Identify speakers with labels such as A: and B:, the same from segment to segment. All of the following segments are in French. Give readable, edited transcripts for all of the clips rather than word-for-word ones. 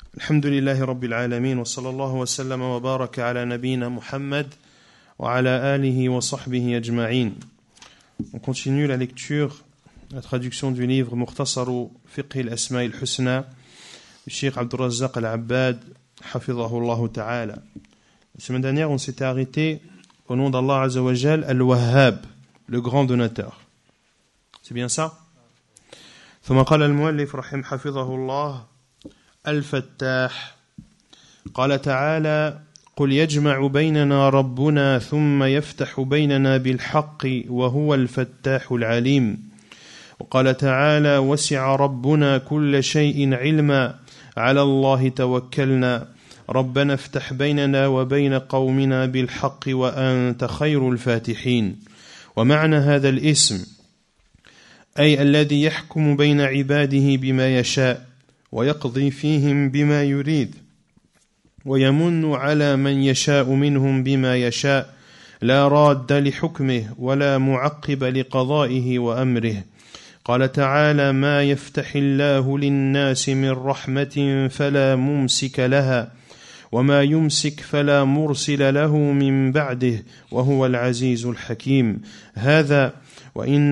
A: الحمد لله رب العالمين وصلى الله وسلم وبارك على نبينا محمد وعلى آله وصحبه أجمعين. On continue la lecture, la traduction du livre Mukhtasaru Fiqh al-Asma' al-Husna du Cheikh Abdul Razzaq al-Abbad hafidhahullah ta'ala. La semaine dernière, on s'était arrêté au nom d'Allah Azza wa Jal al-Wahhab, le grand donateur. C'est bien ça? ثم قال المؤلف رحمه حفظه الله الفتاح قال تعالى قل يجمع بيننا ربنا ثم يفتح بيننا بالحق وهو الفتاح العليم وقال تعالى وسع ربنا كل شيء علما على الله توكلنا ربنا افتح بيننا وبين قومنا بالحق وأنت خير الفاتحين. ومعنى هذا الاسم أي الذي يحكم بين عباده بما يشاء ويقضي فيهم بما يريد ويمن على من يشاء منهم بما يشاء لا راد لحكمه ولا معقب لقضائه وأمره. قال تعالى ما يفتح الله للناس من رحمة فلا ممسك لها وما يمسك فلا مرسل له من بعده وهو العزيز الحكيم. هذا وإن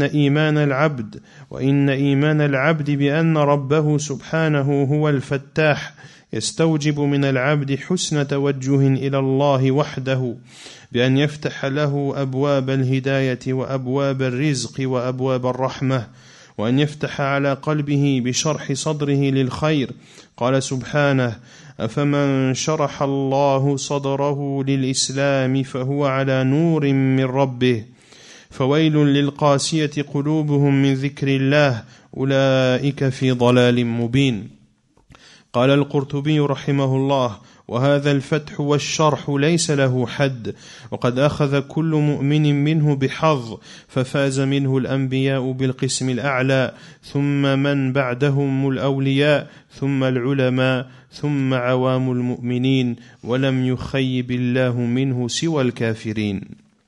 A: إيمان العبد بأن ربه سبحانه هو الفتاح يستوجب من العبد حسن توجه إلى الله وحده بأن يفتح له أبواب الهداية وأبواب الرزق وأبواب الرحمة وأن يفتح على قلبه بشرح صدره للخير. قال سبحانه أفمن شرح الله صدره للإسلام فهو على نور من ربه فويل للقاسية قلوبهم من ذكر الله أولئك في ضلال مبين. قال القرطبي رحمه الله وهذا الفتح والشرح ليس له حد وقد أخذ كل مؤمن منه بحظ ففاز منه الأنبياء بالقسم الأعلى ثم من بعدهم الأولياء ثم العلماء ثم عوام المؤمنين ولم يخيب الله منه سوى الكافرين.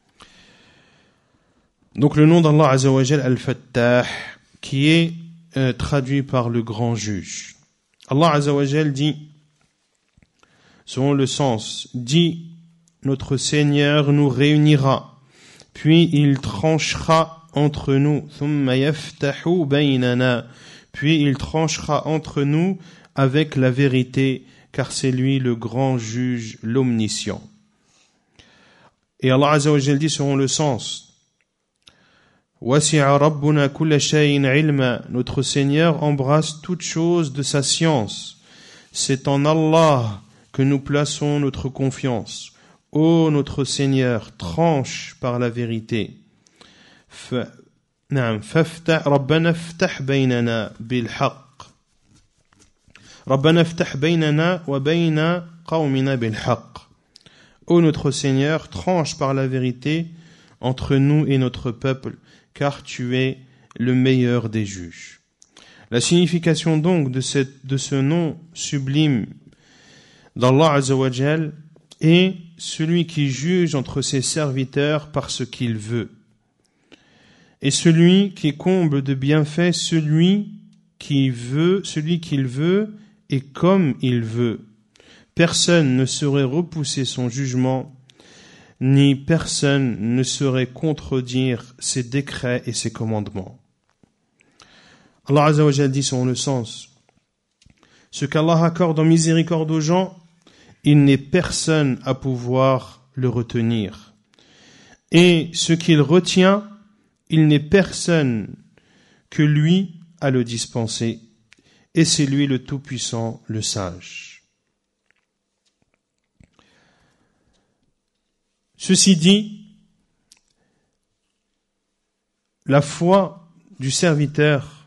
A: Donc le nom d'Allah Azza wa Jal Al-Fattah qui est traduit par le grand juge. Allah Azza wa Jal dit, selon le sens, dit notre Seigneur nous réunira, puis il tranchera entre nous, thumma yaftahu baynana, puis il tranchera entre nous avec la vérité, car c'est lui le grand juge, l'omniscient. Et Allah Azza wa Jal dit selon le sens, وَسِعَ رَبُّنَا كُلَّ شَيْءٍ عِلْمًا, notre Seigneur embrasse toute chose de sa science. C'est en Allah que nous plaçons notre confiance. Ô notre Seigneur, tranche par la vérité. رَبَّنَا افتح بَيْنَنَا بِالْحَقِّ رَبَّنَا افتح بَيْنَنَا وَبَيْنَ قَوْمِنَا بِالْحَقِّ. Ô notre Seigneur, tranche par la vérité entre nous et notre peuple, car tu es le meilleur des juges. La signification donc de ce nom sublime d'Allah Azza wa Jal est celui qui juge entre ses serviteurs par ce qu'il veut, et celui qui comble de bienfaits celui qu'il veut et comme il veut. Personne ne saurait repousser son jugement, ni personne ne saurait contredire ses décrets et ses commandements. Allah Azza wa Jal dit selon le sens, ce qu'Allah accorde en miséricorde aux gens, il n'est personne à pouvoir le retenir. Et ce qu'il retient, il n'est personne que lui à le dispenser. Et c'est lui le Tout-Puissant, le Sage. Ceci dit, la foi du serviteur,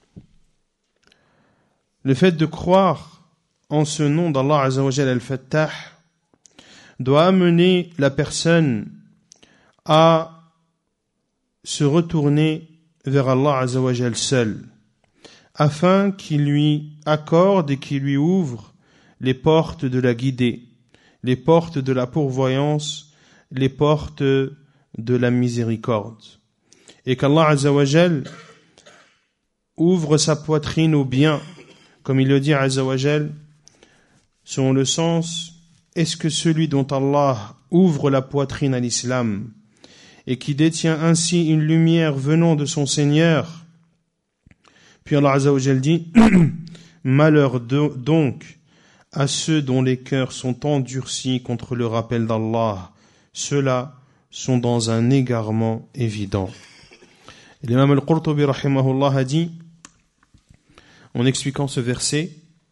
A: le fait de croire en ce nom d'Allah Azza wa Jal Al-Fattah doit amener la personne à se retourner vers Allah Azza wa Jal seul, afin qu'il lui accorde et qu'il lui ouvre les portes de la guidée, les portes de la pourvoyance, les portes de la miséricorde, et qu'Allah Azza wa Jal ouvre sa poitrine au bien, comme il le dit Azza wa Jal selon le sens, est-ce que celui dont Allah ouvre la poitrine à l'islam et qui détient ainsi une lumière venant de son Seigneur, puis Allah Azza wa Jal dit malheur donc à ceux dont les cœurs sont endurcis contre le rappel d'Allah, ceux-là sont dans un égarement évident. Et l'imam al-Qurtubi rahimahullah a dit, en expliquant ce verset,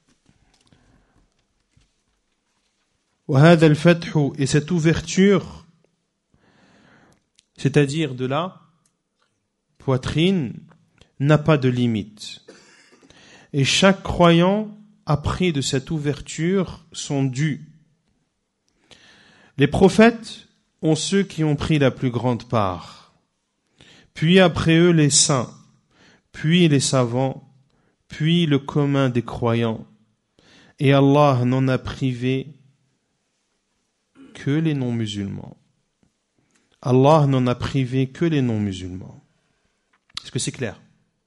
A: وهذا الفتح, et cette ouverture, c'est-à-dire de la poitrine, n'a pas de limite. Et chaque croyant a pris de cette ouverture son dû. Les prophètes ont ceux qui ont pris la plus grande part, puis après eux les saints, puis les savants, puis le commun des croyants. Et Allah n'en a privé que les non-musulmans. Allah n'en a privé que les non-musulmans. Est-ce que c'est clair?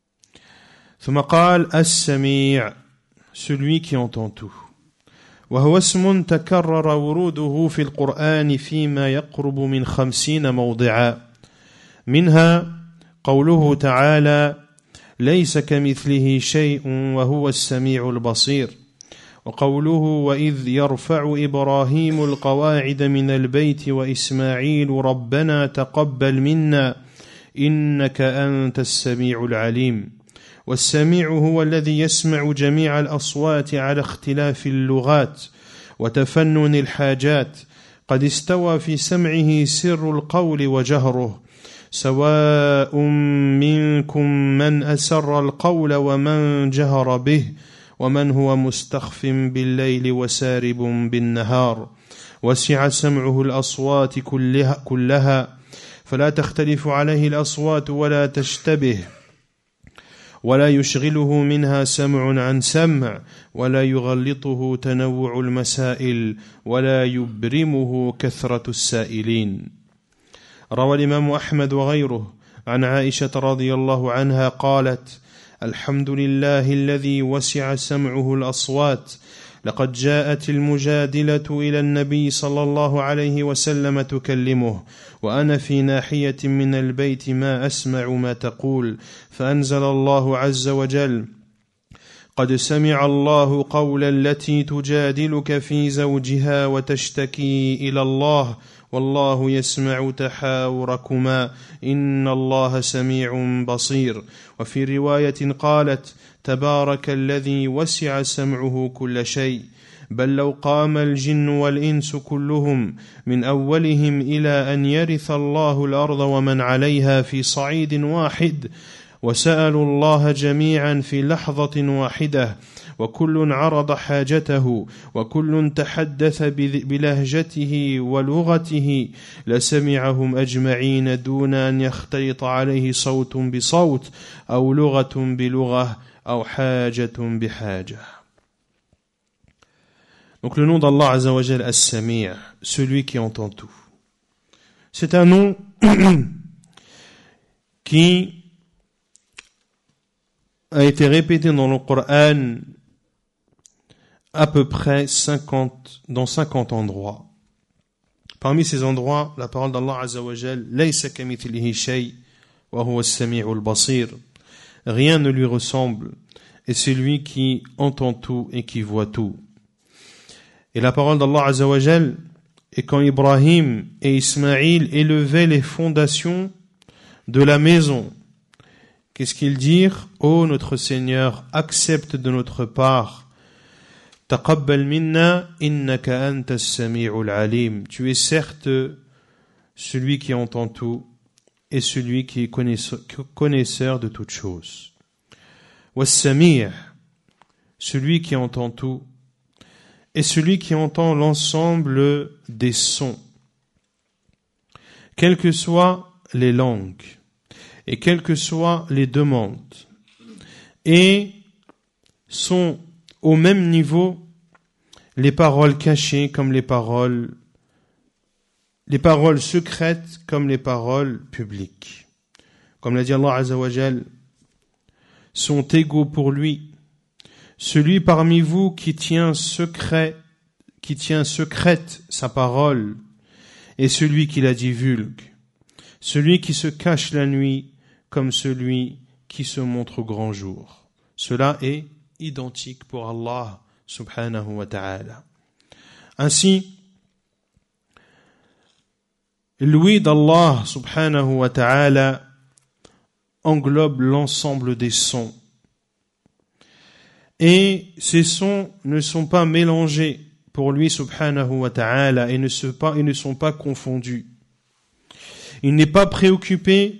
A: ثم قال السميع, celui qui entend tout. وهو اسم تكرر وروده في القرآن فيما يقرب من 50 موضعا منها قوله تعالى ليس كمثله شيء وهو السميع البصير وقوله وإذ يرفع إبراهيم القواعد من البيت وإسماعيل ربنا تقبل منا إنك أنت السميع العليم والسميع هو الذي يسمع جميع الأصوات على اختلاف اللغات وتفنن الحاجات قد استوى في سمعه سر القول وجهره سواء منكم من أسر القول ومن جهر به ومن هو مستخف بالليل وسارب بالنهار وسع سمعه الأصوات كلها فلا تختلف عليه الأصوات ولا تشتبه ولا يشغله منها سمع عن سمع ولا يغلطه تنوع المسائل ولا يبرمه كثرة السائلين. روى الإمام أحمد وغيره عن عائشة رضي الله عنها قالت الحمد لله الذي وسع سمعه الأصوات لقد جاءت المجادلة إلى النبي صلى الله عليه وسلم تكلمه وأنا في ناحية من البيت ما أسمع ما تقول فأنزل الله عز وجل قد سمع الله قول التي تجادلك في زوجها وتشتكي إلى الله والله يسمع تحاوركما إن الله سميع بصير. وفي رواية قالت تبارك الذي وسع سمعه كل شيء بل لو قام الجن والإنس كلهم من أولهم إلى أن يرث الله الأرض ومن عليها في صعيد واحد وسألوا الله جميعا في لحظة واحدة وكل عرض حاجته وكل تحدث بلهجته ولغته لسمعهم أجمعين دون أن يختلط عليه صوت بصوت أو لغة بلغة أو حاجة بحاجة. Donc le nom d'Allah Azza wa Jal As-Sami', celui qui entend tout. C'est un nom qui a été répété dans le Coran à peu près dans 50 endroits. Parmi ces endroits, la parole d'Allah Azza wa Jal, Laysa kamithlihi shay wa huwa as-sami'ul basir. Rien ne lui ressemble, et c'est lui qui entend tout et qui voit tout. Et la parole d'Allah Azza wa Jal, et quand Ibrahim et Ismaïl élevaient les fondations de la maison, qu'est-ce qu'ils dirent? Ô notre Seigneur, accepte de notre part. Taqabbal minna innaka anta as-sami'ul alim. Tu es certes celui qui entend tout et celui qui est connaisseur de toutes choses. Was-sami', celui qui entend tout et celui qui entend l'ensemble des sons, quelles que soient les langues et quelles que soient les demandes, et sont au même niveau les paroles cachées comme les paroles secrètes comme les paroles publiques. Comme l'a dit Allah Azza wa Jal, sont égaux pour lui celui parmi vous qui tient secret qui tient secrète sa parole et celui qui la divulgue, celui qui se cache la nuit comme celui qui se montre au grand jour. Cela est identique pour Allah subhanahu wa ta'ala. Ainsi, l'ouïe d'Allah subhanahu wa ta'ala englobe l'ensemble des sons. Et ces sons ne sont pas mélangés pour lui subhanahu wa ta'ala et ne sont pas confondus. Il n'est pas préoccupé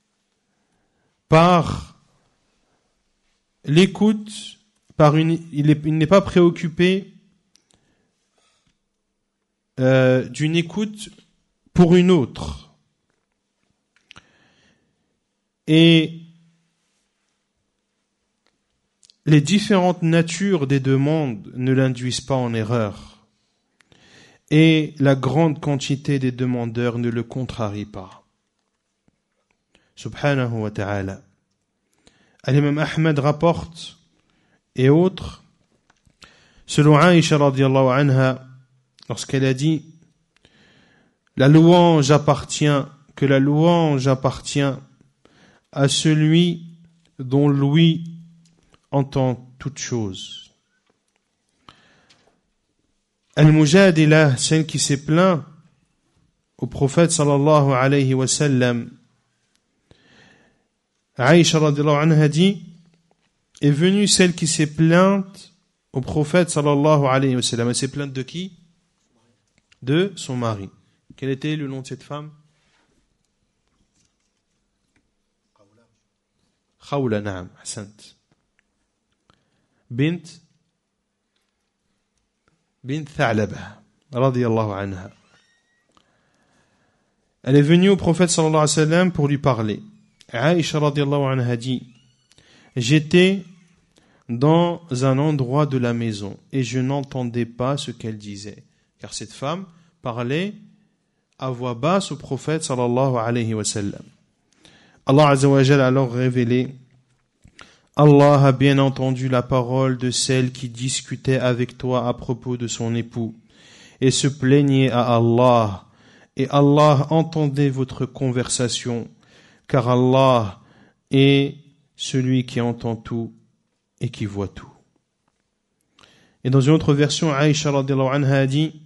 A: par l'écoute, il n'est pas préoccupé d'une écoute pour une autre. Et les différentes natures des demandes ne l'induisent pas en erreur. Et la grande quantité des demandeurs ne le contrarie pas. Subhanahu wa ta'ala. Al-Imam Ahmad rapporte, et autres, selon Aïcha radiyallahu anha, lorsqu'elle a dit que la louange appartient à celui dont l'ouïe entend toute chose. Al-Mujadila, celle qui s'est plaint au prophète sallallahu alayhi wa sallam, Aïcha radhiyallahu anha dit, est venue celle qui s'est plainte au prophète sallallahu alayhi wa sallam. Elle s'est plainte de qui? De son mari. Quel était le nom de cette femme? Khawla, naam, ahsant. Bint Tha'laba, radiyallahu anha. Elle est venue au prophète sallallahu alayhi wa sallam pour lui parler. Aïcha radiyallahu anha dit, j'étais dans un endroit de la maison et je n'entendais pas ce qu'elle disait. Car cette femme parlait à voix basse au prophète sallallahu alayhi wa sallam. Allah azza wa jalla a alors révélé, Allah a bien entendu la parole de celle qui discutait avec toi à propos de son époux et se plaignait à Allah, et Allah entendait votre conversation, car Allah est celui qui entend tout et qui voit tout. Et dans une autre version, Aïcha radhiyallahu anha a dit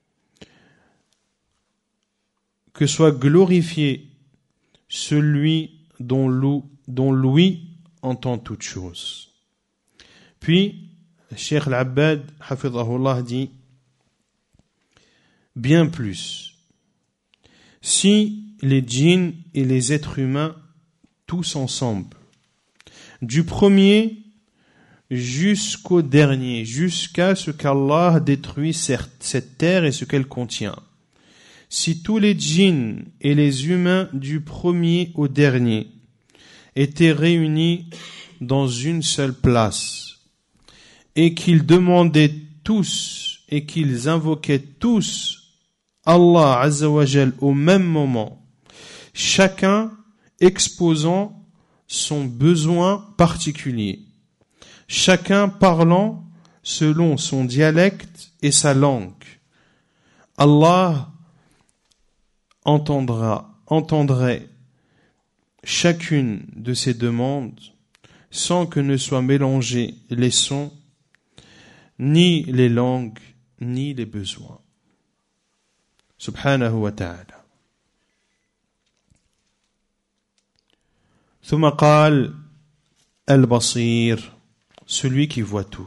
A: que soit glorifié celui dont l'ouïe entend toute chose. Puis, Cheikh Al-Abbad, hafidhahullah, dit bien plus. Si les djinns et les êtres humains, tous ensemble, du premier jusqu'au dernier, jusqu'à ce qu'Allah détruise cette terre et ce qu'elle contient, si tous les djinns et les humains du premier au dernier étaient réunis dans une seule place et qu'ils demandaient tous et qu'ils invoquaient tous Allah Azza wa Jal au même moment, chacun exposant son besoin particulier, chacun parlant selon son dialecte et sa langue, Allah entendrait chacune de ces demandes sans que ne soient mélangés les sons, ni les langues, ni les besoins. Subhanahu wa ta'ala. ثم قال البصير, celui qui voit tout.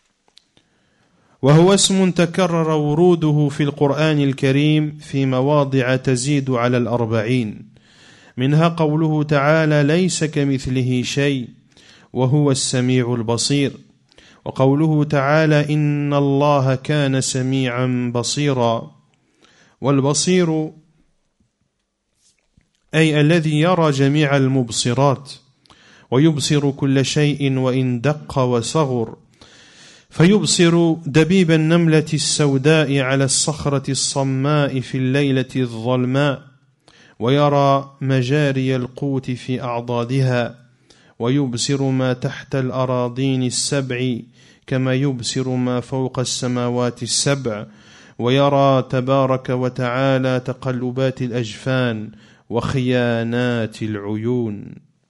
A: وهو اسم تكرر وروده في القرآن الكريم في مواضع تزيد على 40. منها قوله تعالى ليس كمثله شيء وهو السميع البصير، وقوله تعالى إن الله كان سميعا بصيرا. والبصير أي الذي يرى جميع المبصرات ويبصر كل شيء وإن دق وصغر، فيبصر دبيب النملة السوداء على الصخرة الصماء في الليلة الظلماء، ويرى مجاري القوت في أعضادها، ويبصر ما تحت الأراضين السبع كما يبصر ما فوق السماوات السبع ويرى تبارك وتعالى تقلبات الأجفان وخيانات العيون.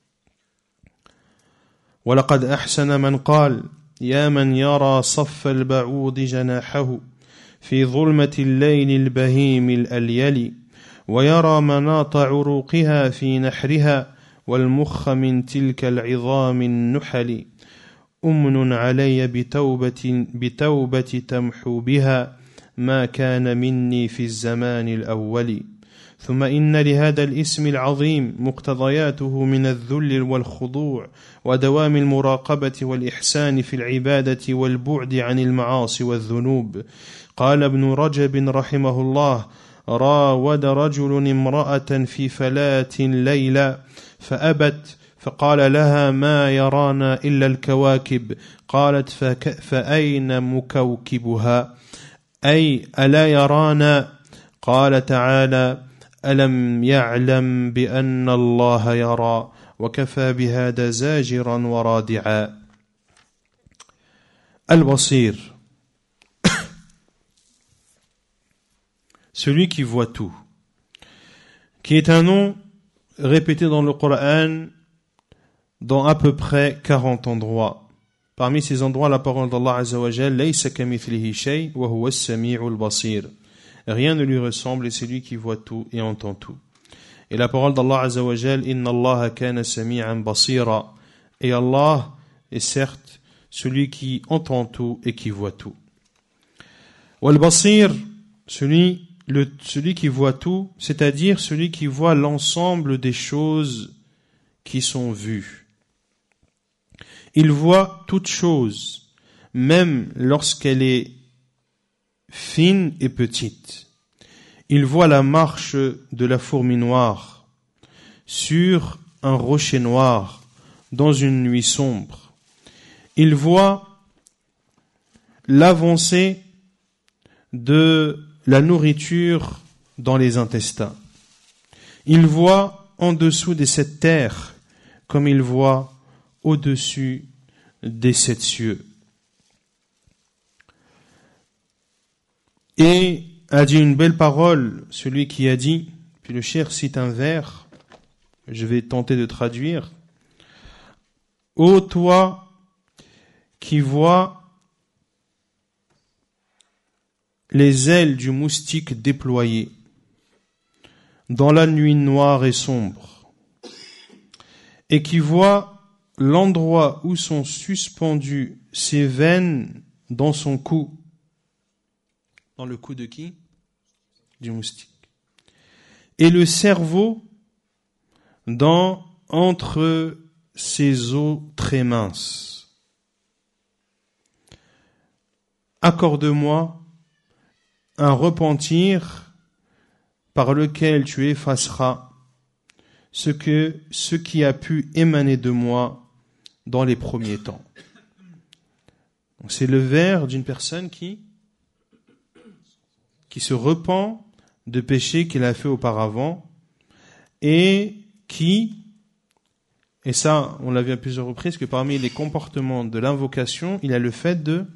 A: ولقد أحسن من قال: يا من يرى صف البعوض جناحه في ظلمة الليل البهيم الأليل ويرى مناط عروقها في نحرها والمخ من تلك العظام النحل. أمن علي بتوبة تمحو بها ما كان مني في الزمان الأول. ثم إن لهذا الاسم العظيم مقتضياته من الذل والخضوع ودوام المراقبة والإحسان في العبادة والبعد عن المعاصي والذنوب. قال ابن رجب رحمه الله: راود رجل امرأة في فلاة ليلة فأبت فقال لها: ما يرانا إلا الكواكب. قالت: فأين مكوكبها؟ أي ألا يرانا؟ قال تعالى: ألم يعلم بأن الله يرى وكفى بهذا زاجرا ورادعا. Al-Basir, celui qui voit tout, qui est un nom répété dans le Coran dans à peu près 40 endroits. Parmi ces endroits, la parole d'Allah Azza wa Jal: Laysa kamithlihi shay wa huwa as-sami'ul basir. Rien ne lui ressemble et c'est lui qui voit tout et entend tout. Et la parole d'Allah Azza wa Jal: Inna Allah kana sami'an basira. Et Allah est certes celui qui entend tout et qui voit tout. Wal basir, celui qui voit tout, c'est-à-dire celui qui voit l'ensemble des choses qui sont vues. Il voit toute chose, même lorsqu'elle est fine et petite. Il voit la marche de la fourmi noire sur un rocher noir dans une nuit sombre. Il voit l'avancée de la nourriture dans les intestins. Il voit en dessous des 7 terres comme il voit au-dessus des 7 cieux. Et a dit une belle parole, celui qui a dit, puis le cheikh cite un vers, je vais tenter de traduire. Ô toi qui vois les ailes du moustique déployées dans la nuit noire et sombre, et qui voit l'endroit où sont suspendues ses veines dans son cou. Dans le cou de qui? Du moustique. Et le cerveau entre ses os très minces. Accorde-moi un repentir par lequel tu effaceras ce qui a pu émaner de moi dans les premiers temps. Donc c'est le vers d'une personne qui se repent de péchés qu'il a fait auparavant et ça on l'a vu à plusieurs reprises, que parmi les comportements de l'invocation, il y a le fait de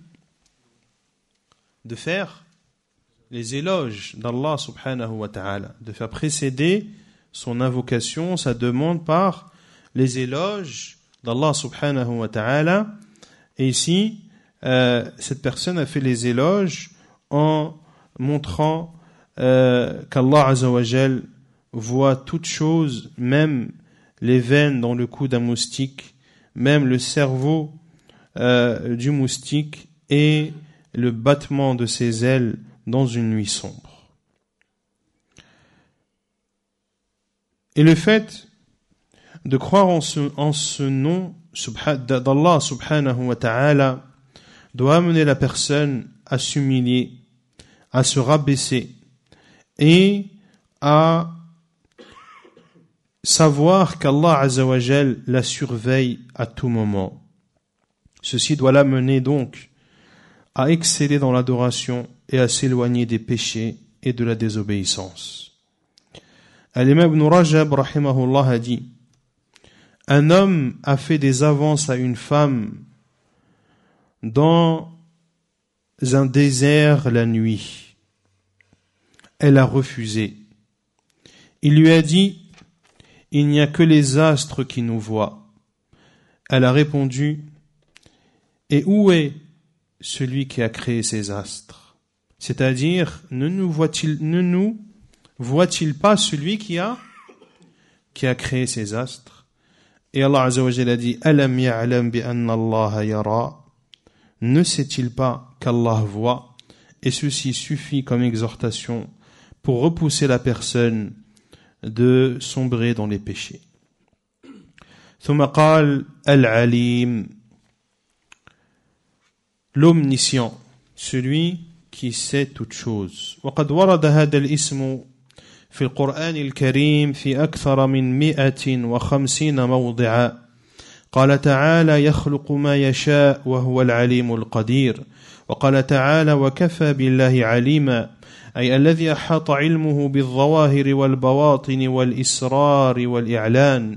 A: faire les éloges d'Allah subhanahu wa ta'ala, de faire précéder son invocation, sa demande par les éloges d'Allah subhanahu wa ta'ala. Et ici, cette personne a fait les éloges en montrant qu'Allah azza wa jal voit toutes choses, même les veines dans le cou d'un moustique, même le cerveau du moustique et le battement de ses ailes dans une nuit sombre. Et le fait de croire en ce nom d'Allah subhanahu wa ta'ala doit amener la personne à s'humilier, à se rabaisser et à savoir qu'Allah azza wa jal la surveille à tout moment. Ceci doit l'amener donc à exceller dans l'adoration et à s'éloigner des péchés et de la désobéissance. Al-Imam Ibn Rajab rahimahullah a dit: un homme a fait des avances à une femme dans un désert la nuit. Elle a refusé. Il lui a dit, il n'y a que les astres qui nous voient. Elle a répondu, et où est celui qui a créé ces astres? C'est-à-dire, ne nous voit-il pas celui qui a créé ces astres? Et Allah Azza wa Jalla a dit, Alam ya'lam bi anna Allah yara. Ne sait-il pas qu'Allah voit? Et ceci suffit comme exhortation pour repousser la personne de sombrer dans les péchés. ثم قال العليم, l'omniscient, celui qui sait toutes choses. وقد ورد هذا الاسم في القرآن الكريم في أكثر من 150 موضعا. قال تعالى يخلق ما يشاء وهو العليم القدير. وقال تعالى وكفى بالله عليما، أي الذي أحاط علمه بالظواهر والبواطن والإسرار والإعلان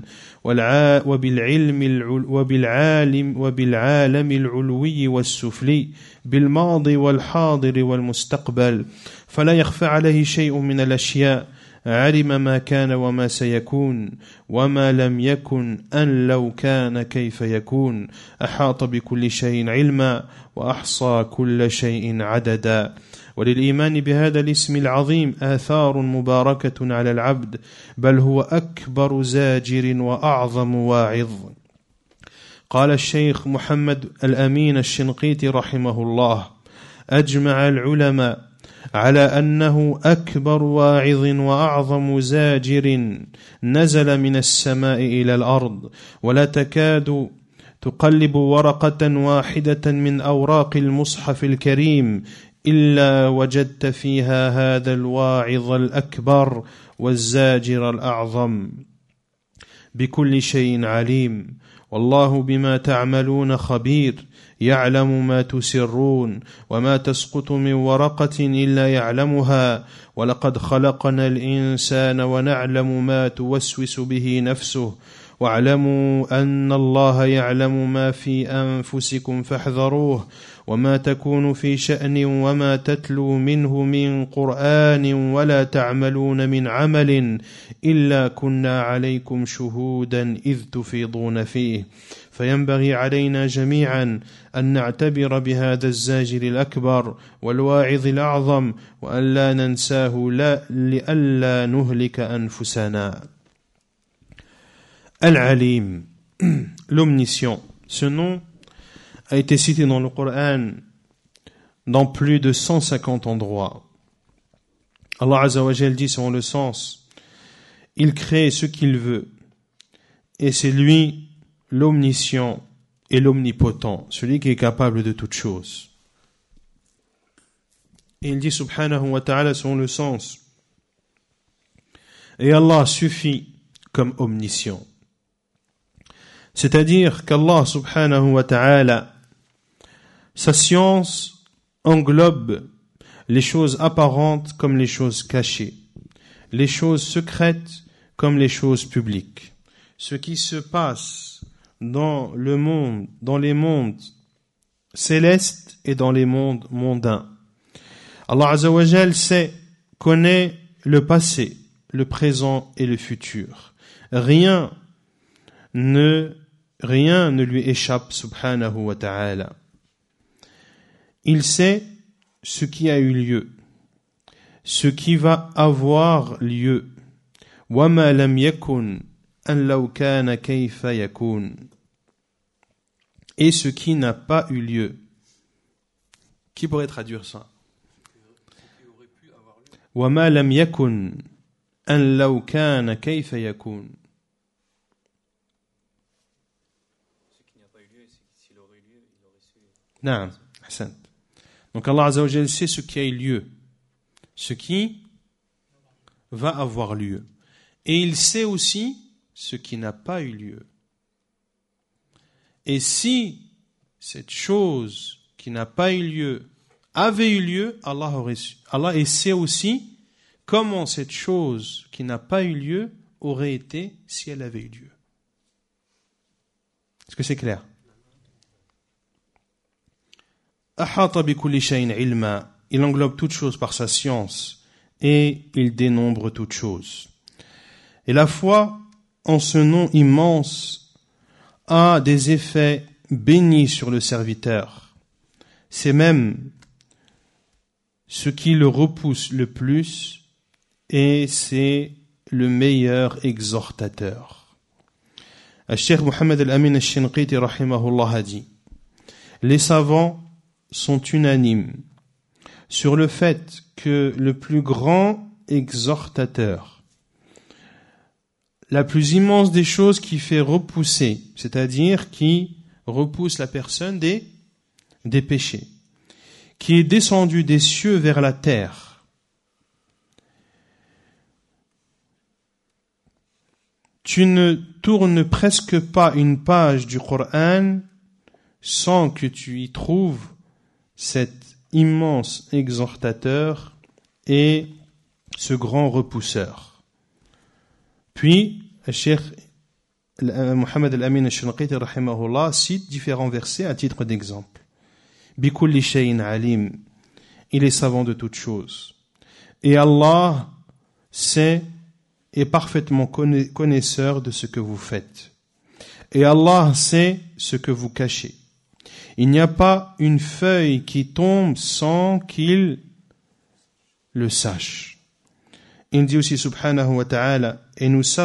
A: وبالعالم العلوي والسفلي بالماضي والحاضر والمستقبل، فلا يخفى عليه شيء من الأشياء. علم ما كان وما سيكون وما لم يكن أن لو كان كيف يكون. أحاط بكل شيء علما وأحصى كل شيء عددا. وللإيمان بهذا الاسم العظيم آثار مباركة على العبد، بل هو أكبر زاجر وأعظم واعظ. قال الشيخ محمد الأمين الشنقيطي رحمه الله: أجمع العلماء على أنه أكبر واعظ وأعظم زاجر نزل من السماء إلى الأرض، ولا تكاد تقلب ورقة واحدة من أوراق المصحف الكريم إلا وجدت فيها هذا الواعظ الأكبر والزاجر الأعظم. بكل شيء عليم، والله بما تعملون خبير، يعلم ما تسرون وما تسقط من ورقة إلا يعلمها، ولقد خلقنا الإنسان ونعلم ما توسوس به نفسه، واعلموا أن الله يعلم ما في أنفسكم فاحذروه، وما تكون في شأن وما تتلو منه من قرآن ولا تعملون من عمل إلا كنا عليكم شهودا إذ تفيضون فيه. فينبغي علينا جميعا أن نعتبر بهذا الزاجر الأكبر والواعظ الأعظم، وأن لا ننساه لئلا نهلك أنفسنا. Al-Alim, l'omniscient. Ce nom a été cité dans le Coran dans plus de 150 endroits. Allah Azza wa Jal dit selon le sens, il crée ce qu'il veut, et c'est lui l'omniscient et l'omnipotent, celui qui est capable de toutes choses. Et il dit subhanahu wa ta'ala selon le sens, et Allah suffit comme omniscient. C'est-à-dire qu'Allah subhanahu wa ta'ala, sa science englobe les choses apparentes comme les choses cachées, les choses secrètes comme les choses publiques. Ce qui se passe dans le monde, dans les mondes célestes et dans les mondes mondains. Allah Azza wa Jal connaît le passé, le présent et le futur. Rien ne lui échappe, subhanahu wa ta'ala. Il sait ce qui a eu lieu, ce qui va avoir lieu. وَمَا لَمْ يَكُنْ أَنْ لَوْ كَانَ كَيْفَ يَكُونَ. Et ce qui n'a pas eu lieu. Qui pourrait traduire ça? وَمَا لَمْ يَكُنْ أَنْ لَوْ كَانَ كَيْفَ يَكُونَ. Naam, Hassan. Donc Allah Azza wa Jalla sait ce qui a eu lieu, ce qui va avoir lieu. Et il sait aussi ce qui n'a pas eu lieu. Et si cette chose qui n'a pas eu lieu avait eu lieu, Allah sait aussi comment cette chose qui n'a pas eu lieu aurait été si elle avait eu lieu. Est-ce que c'est clair? أحاط بكل شيء علما. Il englobe toute chose par sa science et il dénombre toute chose. Et la foi en ce nom immense a des effets bénis sur le serviteur. C'est même ce qui le repousse le plus et c'est le meilleur exhortateur. Cheikh Mohammed Al-Amin Al-Shinqiti rahimahullah a dit: les savants sont unanimes sur le fait que le plus grand exhortateur, la plus immense des choses qui fait repousser, c'est-à-dire qui repousse la personne des péchés, qui est descendu des cieux vers la terre. Tu ne tournes presque pas une page du Coran sans que tu y trouves cet immense exhortateur et ce grand repousseur. Puis, le Cheikh Mohammed Al-Amin Al-Shinqiti rahimahullah cite différents versets à titre d'exemple. Bikulli shay'in alim, il est savant de toutes choses. Et Allah sait et parfaitement connaisseur de ce que vous faites. Et Allah sait ce que vous cachez. Il n'y a pas une feuille qui tombe sans qu'il le sache. Il dit aussi subhanahu wa ta'ala, et nous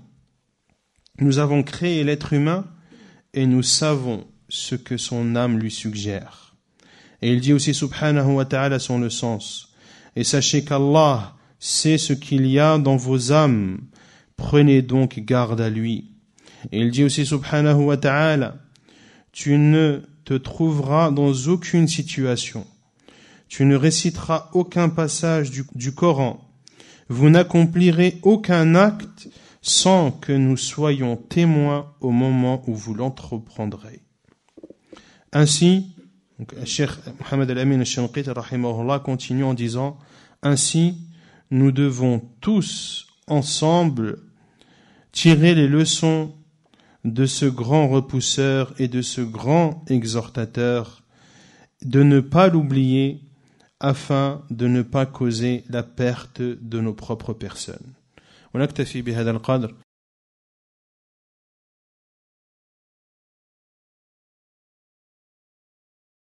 A: avons créé l'être humain et nous savons ce que son âme lui suggère. Et il dit aussi subhanahu wa ta'ala son le sens, et sachez qu'Allah sait ce qu'il y a dans vos âmes, prenez donc garde à lui. Et il dit aussi subhanahu wa ta'ala, tu ne te trouveras dans aucune situation, tu ne réciteras aucun passage du Coran, vous n'accomplirez aucun acte sans que nous soyons témoins au moment où vous l'entreprendrez. Ainsi, Cheikh Mohammed Al-Amin Al-Shinqiti rahimahullah continue en disant: ainsi, nous devons tous ensemble tirer les leçons de ce grand repousseur et de ce grand exhortateur, de ne pas l'oublier afin de ne pas causer la perte de nos propres personnes. ونكتفي بهذا القدر